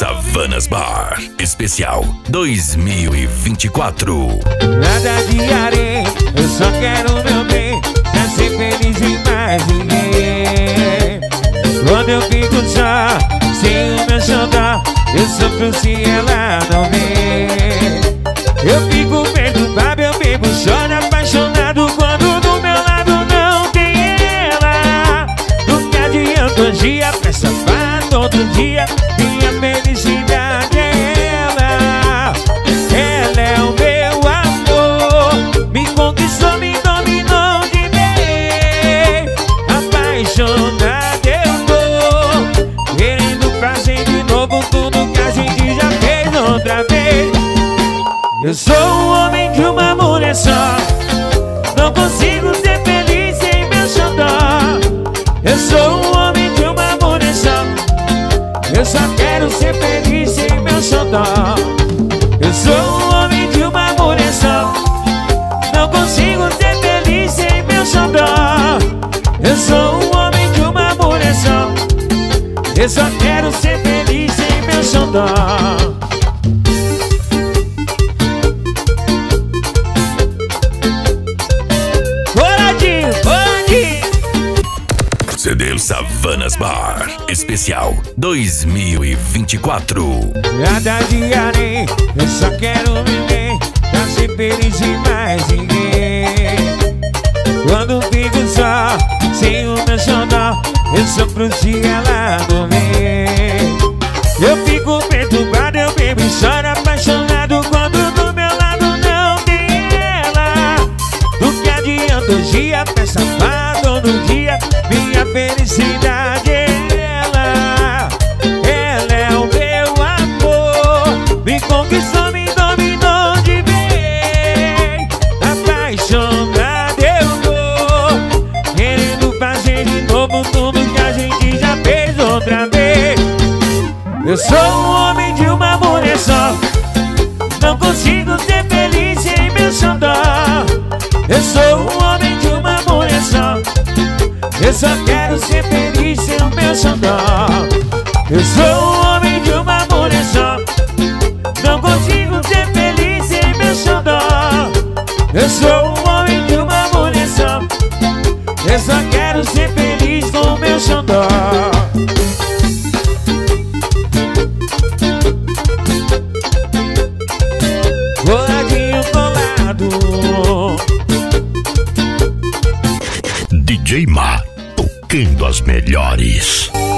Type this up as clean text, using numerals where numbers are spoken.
Savanas Bar Especial 2024. Nada de areia, eu só quero meu bem, pra ser feliz e mais ninguém. Quando eu fico só, sem o meu xodó, eu sofro se ela não vem. Eu fico perturbado, eu bebo, choro apaixonado quando do meu lado não tem ela. Nunca adianta hoje dia, pra safar todo dia, minha felicidade é ela. Ela é o meu amor, me conquistou, me dominou de bem. Apaixonado eu tô, querendo prazer de novo, tudo que a gente já fez outra vez. Eu sou o homem de uma mulher só, não consigo ser feliz sem meu xodó. Eu sou o homem de uma mulher só, eu só quero ser feliz sem meu xodó. Eu sou o homem de uma mulher só, não consigo ser feliz sem meu xodó. Eu sou o homem de uma mulher só, eu só quero ser feliz sem meu xodó. CD Savanas Bar Especial 2024. Nada de areia, eu só quero viver, pra ser feliz e mais ninguém. Quando fico só, sem o meu xodó, eu sofro se ela não vem. Eu fico perturbado, eu bebo e choro apaixonado quando do meu lado não tem ela. Do que adianta hoje dia, pra safar todo dia, minha felicidade é ela. Ela é o meu amor, me conquistou, me dominou de bem. Apaixonado eu tô, querendo fazer de novo tudo que a gente já fez outra vez. Eu sou o homem de uma mulher só, não consigo ser feliz sem meu xodó. Eu sou o homem de uma mulher só, eu só quero ser feliz sem o meu xodó. Eu sou o homem de uma mulher só, não consigo ser feliz sem meu xodó. Eu sou o homem de uma mulher só, eu só quero ser feliz com o meu xodó. Coladinho colado, DJ Ma tocando as melhores.